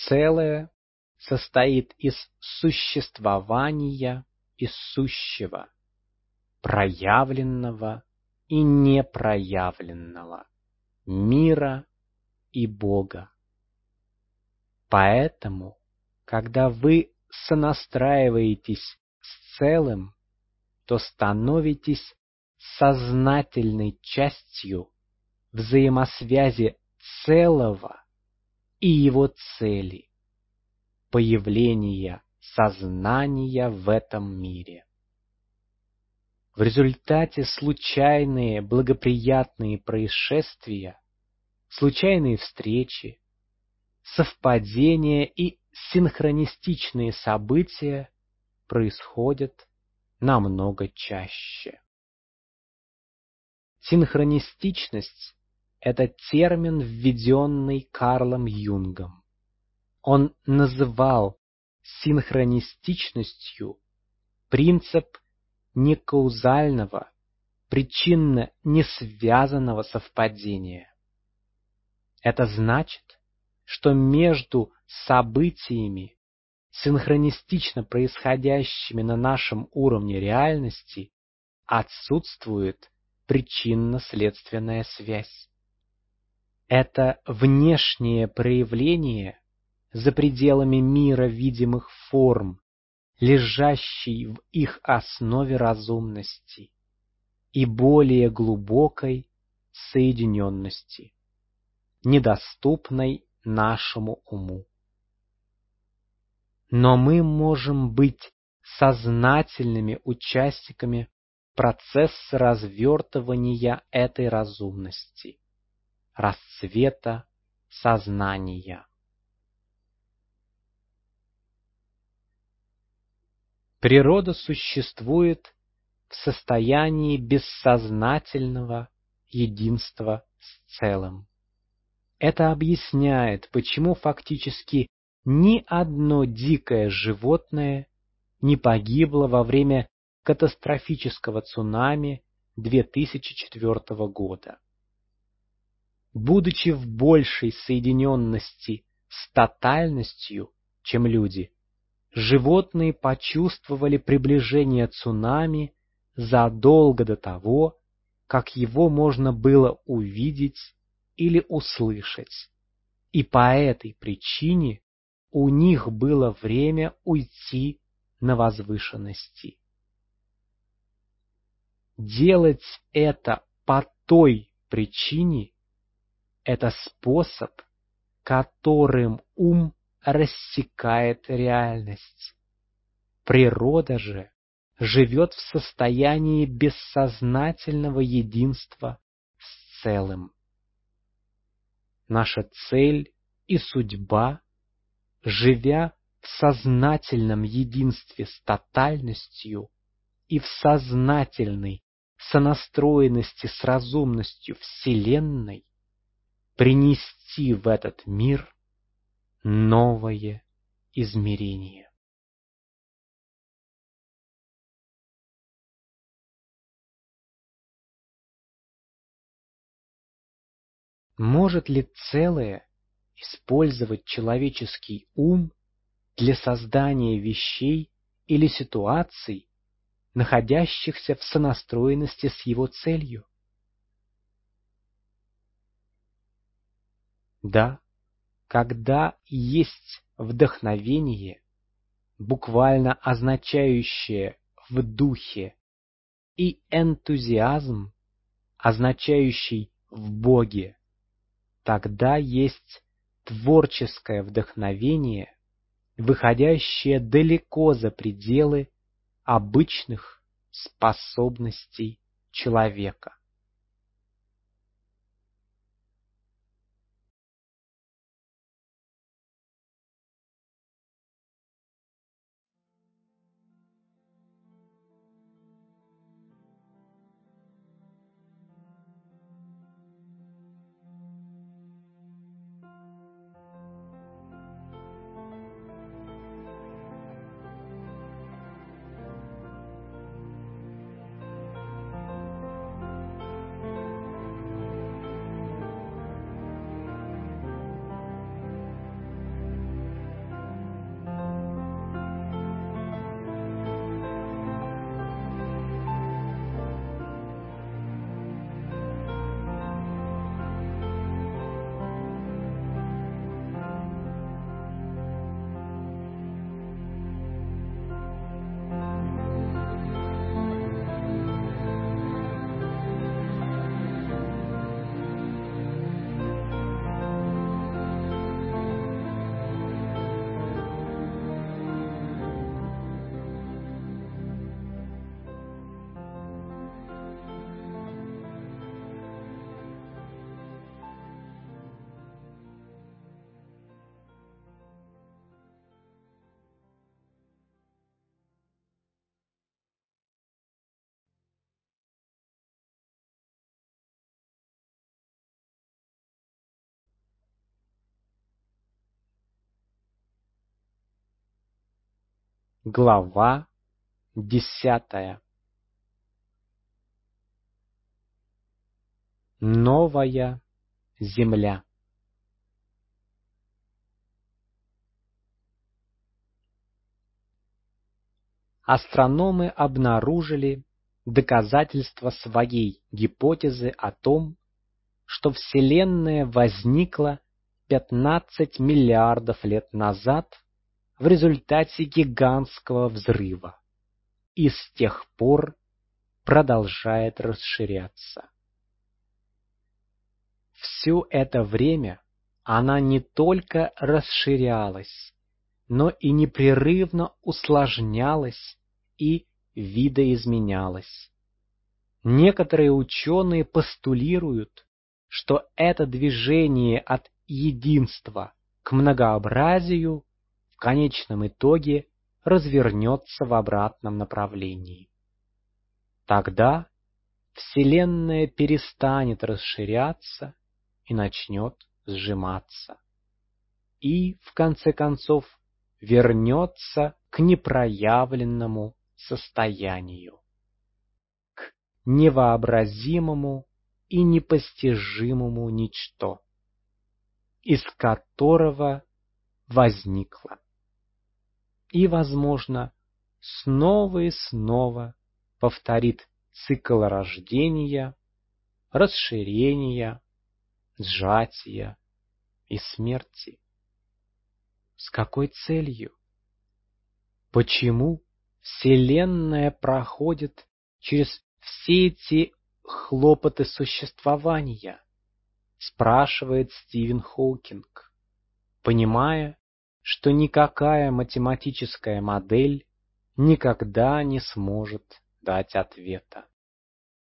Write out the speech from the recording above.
целое состоит из существования и сущего, проявленного и непроявленного, мира и Бога. Поэтому, когда вы сонастраиваетесь с целым, то становитесь сознательной частью взаимосвязи целого и его цели, появления сознания в этом мире. В результате случайные благоприятные происшествия, случайные встречи, совпадения и синхронистичные события происходят намного чаще. Синхронистичность — это термин, введенный Карлом Юнгом. Он называл синхронистичностью принцип некаузального, причинно несвязанного совпадения. Это значит, что между событиями, синхронистично происходящими на нашем уровне реальности, отсутствует причинно-следственная связь. Это внешнее проявление за пределами мира видимых форм, лежащей в их основе разумности и более глубокой соединенности, недоступной нашему уму. Но мы можем быть сознательными участниками процесса развертывания этой разумности, расцвета сознания. Природа существует в состоянии бессознательного единства с целым. Это объясняет, почему фактически ни одно дикое животное не погибло во время катастрофического цунами 2004 года. Будучи в большей соединенности с тотальностью, чем люди, животные почувствовали приближение цунами задолго до того, как его можно было увидеть или услышать, и по этой причине у них было время уйти на возвышенности. Делать это по той причине — это способ, которым ум рассекает реальность. Природа же живет в состоянии бессознательного единства с целым. Наша цель и судьба, живя в сознательном единстве с тотальностью и в сознательной сонастроенности с разумностью Вселенной, принести в этот мир новое измерение. Может ли целое использовать человеческий ум для создания вещей или ситуаций, находящихся в сонастроенности с его целью? Да, когда есть вдохновение, буквально означающее «в духе», и энтузиазм, означающий «в Боге», тогда есть творческое вдохновение, выходящее далеко за пределы обычных способностей человека. Глава 10. Новая Земля. Астрономы обнаружили доказательства своей гипотезы о том, что Вселенная возникла 15 миллиардов лет назад в результате гигантского взрыва и с тех пор продолжает расширяться. Все это время она не только расширялась, но и непрерывно усложнялась и видоизменялась. Некоторые ученые постулируют, что это движение от единства к многообразию в конечном итоге развернется в обратном направлении. Тогда Вселенная перестанет расширяться и начнет сжиматься. И, в конце концов, вернется к непроявленному состоянию, к невообразимому и непостижимому ничто, из которого возникла. И, возможно, снова и снова повторит цикл рождения, расширения, сжатия и смерти. С какой целью? Почему Вселенная проходит через все эти хлопоты существования? Спрашивает Стивен Хокинг, понимая, что никакая математическая модель никогда не сможет дать ответа.